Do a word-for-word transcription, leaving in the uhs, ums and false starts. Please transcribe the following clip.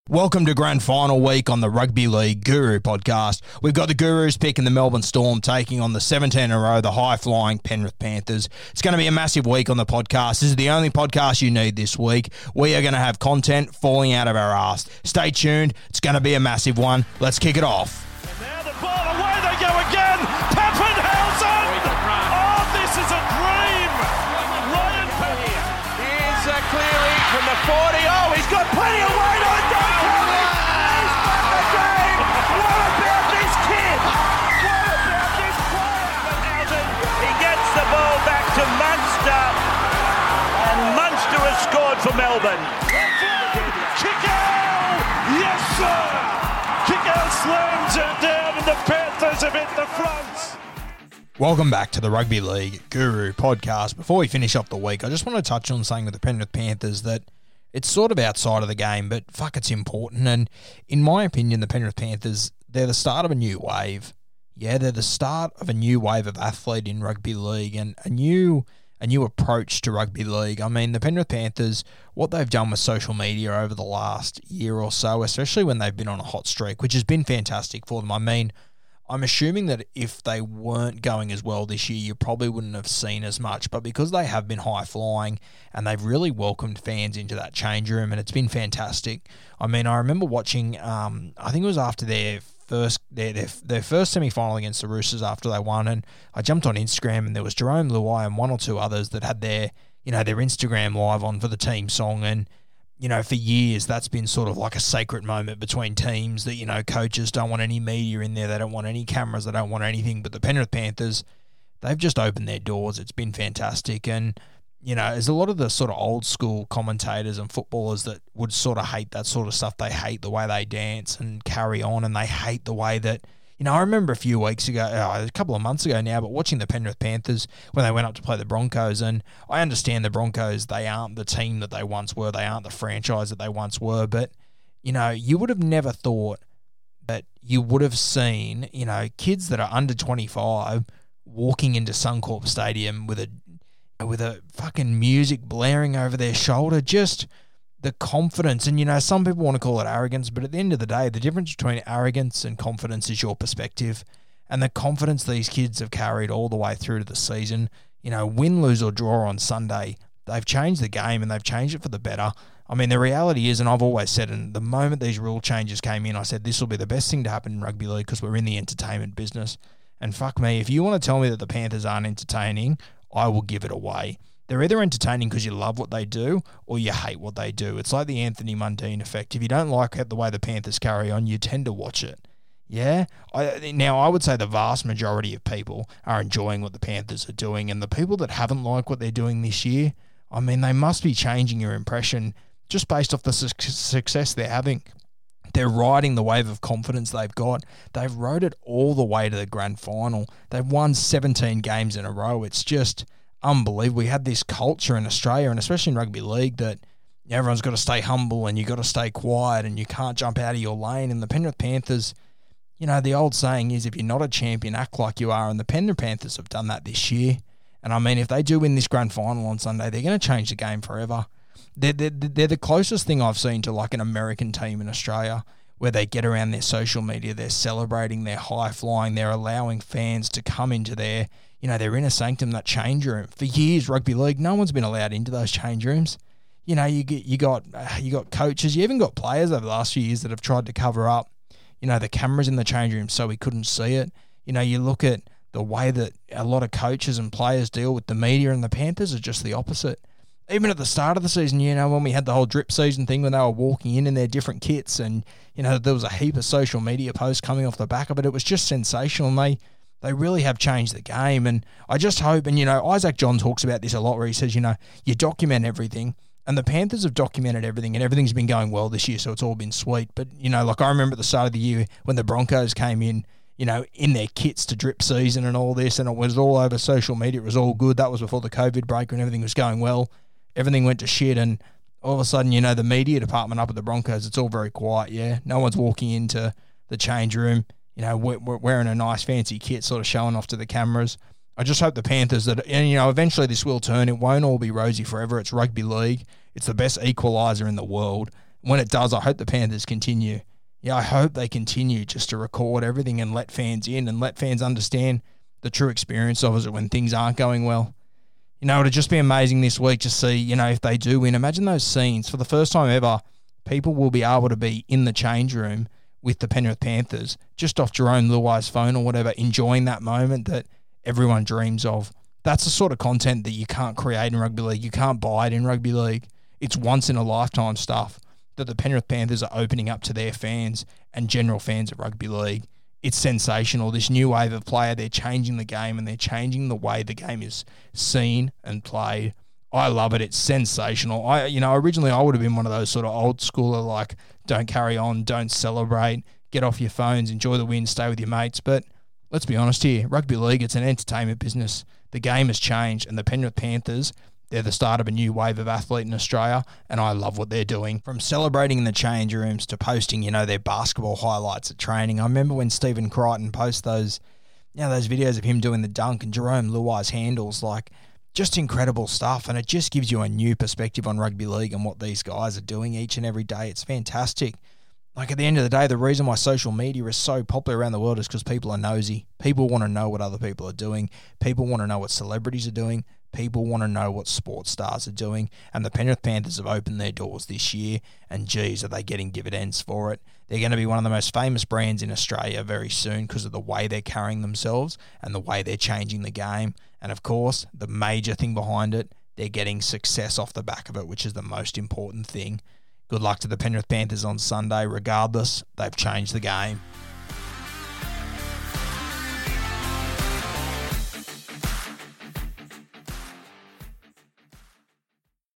Welcome to Grand Final week on the Rugby League Guru podcast. We've got the Gurus picking the Melbourne Storm, taking on the seventeen in a row, the high-flying Penrith Panthers. It's going to be a massive week on the podcast. This is the only podcast you need this week. We are going to have content falling out of our ass. Stay tuned. It's going to be a massive one. Let's kick it off. And now the ball, away they go again. Pappenhausen! Oh, this is a dream! Ryan Pappenhausen. Here's a clear lead from the forty. Oh, he's got plenty of weight on Don Kelly. He's won the game. What about this kid? What about this player? Pappenhausen, he gets the ball back to Munster. And Munster has scored for Melbourne. Kickout! Yes, sir! Kickout slams it down and the Panthers have hit the front. Welcome back to the Rugby League Guru podcast. Before we finish off the week, I just want to touch on something with the Penrith Panthers that it's sort of outside of the game, but fuck, it's important. And in my opinion, the Penrith Panthers, they're the start of a new wave. Yeah, they're the start of a new wave of athlete in rugby league and a new a new approach to rugby league. I mean, the Penrith Panthers, what they've done with social media over the last year or so, especially when they've been on a hot streak, which has been fantastic for them. I mean, I'm assuming that if they weren't going as well this year, you probably wouldn't have seen as much. But because they have been high-flying and they've really welcomed fans into that change room, and it's been fantastic. I mean, I remember watching, um, I think it was after their first their, their, their first semi-final against the Roosters after they won, and I jumped on Instagram and there was Jerome Luai and one or two others that had their, you know, their Instagram live on for the team song. And you know, for years, that's been sort of like a sacred moment between teams that, you know, coaches don't want any media in there. They don't want any cameras. They don't want anything. But the Penrith Panthers, they've just opened their doors. It's been fantastic. And, you know, there's a lot of the sort of old school commentators and footballers that would sort of hate that sort of stuff. They hate the way they dance and carry on, and they hate the way that, you know, I remember a few weeks ago, uh, a couple of months ago now, but watching the Penrith Panthers when they went up to play the Broncos, and I understand the Broncos, they aren't the team that they once were. They aren't the franchise that they once were. But, you know, you would have never thought that you would have seen, you know, kids that are under twenty-five walking into Suncorp Stadium with a, with a fucking music blaring over their shoulder, just the confidence. And, you know, some people want to call it arrogance, but at the end of the day, the difference between arrogance and confidence is your perspective. And the confidence these kids have carried all the way through to the season, you know, win, lose or draw on Sunday, they've changed the game and they've changed it for the better. I mean, the reality is, and I've always said, and the moment these rule changes came in, I said this will be the best thing to happen in rugby league because we're in the entertainment business. And fuck me, if you want to tell me that the Panthers aren't entertaining, I will give it away. They're either entertaining because you love what they do or you hate what they do. It's like the Anthony Mundine effect. If you don't like the way the Panthers carry on, you tend to watch it. Yeah? I, now, I would say the vast majority of people are enjoying what the Panthers are doing, and the people that haven't liked what they're doing this year, I mean, they must be changing your impression just based off the su- success they're having. They're riding the wave of confidence they've got. They've rode it all the way to the grand final. They've won seventeen games in a row. It's just unbelievable. We had this culture in Australia, and especially in rugby league, that everyone's got to stay humble and you've got to stay quiet and you can't jump out of your lane. And the Penrith Panthers, you know, the old saying is if you're not a champion, act like you are. And the Penrith Panthers have done that this year. And I mean, if they do win this grand final on Sunday, they're going to change the game forever. They're, they're, they're the closest thing I've seen to like an American team in Australia where they get around their social media, they're celebrating, they're high-flying, they're allowing fans to come into their, you know, their inner sanctum, that change room. For years, rugby league, no one's been allowed into those change rooms. You know, you get, you got you got coaches, you even got players over the last few years that have tried to cover up, you know, the cameras in the change room so we couldn't see it. You know, you look at the way that a lot of coaches and players deal with the media, and the Panthers are just the opposite. Even at the start of the season, you know, when we had the whole drip season thing when they were walking in in their different kits and, you know, there was a heap of social media posts coming off the back of it. It was just sensational, and they, they really have changed the game. And I just hope, and, you know, Isaac John talks about this a lot where he says, you know, you document everything, and the Panthers have documented everything, and everything's been going well this year, so it's all been sweet. But, you know, like I remember at the start of the year when the Broncos came in, you know, in their kits to drip season and all this, and it was all over social media. It was all good. That was before the COVID break and everything was going well. Everything went to shit, and all of a sudden, you know, the media department up at the Broncos, it's all very quiet, yeah? No one's walking into the change room, you know, we're, we're wearing a nice fancy kit, sort of showing off to the cameras. I just hope the Panthers that, and, you know, eventually this will turn. It won't all be rosy forever. It's rugby league. It's the best equaliser in the world. when it does, I hope the Panthers continue. Yeah, I hope they continue just to record everything and let fans in and let fans understand the true experience of it when things aren't going well. You know, it'd just be amazing this week to see, you know, if they do win. Imagine those scenes. For the first time ever, people will be able to be in the change room with the Penrith Panthers, just off Jerome Luai's phone or whatever, enjoying that moment that everyone dreams of. That's the sort of content that you can't create in rugby league. You can't buy it in rugby league. It's once-in-a-lifetime stuff that the Penrith Panthers are opening up to their fans and general fans of rugby league. It's sensational. This new wave of player, they're changing the game and they're changing the way the game is seen and played. I love it. It's sensational. I, you know, originally I would have been one of those sort of old schooler, like, don't carry on, don't celebrate, get off your phones, enjoy the win, stay with your mates. But let's be honest here, rugby league, it's an entertainment business. The game has changed, and the Penrith Panthers, they're the start of a new wave of athlete in Australia, and I love what they're doing. From celebrating in the change rooms to posting, you know, their basketball highlights at training. I remember when Stephen Crichton posts those, you know, those videos of him doing the dunk and Jerome Luai's handles, like, just incredible stuff, and it just gives you a new perspective on rugby league and what these guys are doing each and every day. It's fantastic. Like, at the end of the day, the reason why social media is so popular around the world is because people are nosy. People want to know what other people are doing. People want to know what celebrities are doing. People want to know what sports stars are doing. And the Penrith Panthers have opened their doors this year, and geez, are they getting dividends for it. They're going to be one of the most famous brands in Australia very soon because of the way they're carrying themselves and the way they're changing the game. And of course, the major thing behind it, they're getting success off the back of it, which is the most important thing. Good luck to the Penrith Panthers on Sunday. Regardless, they've changed the game.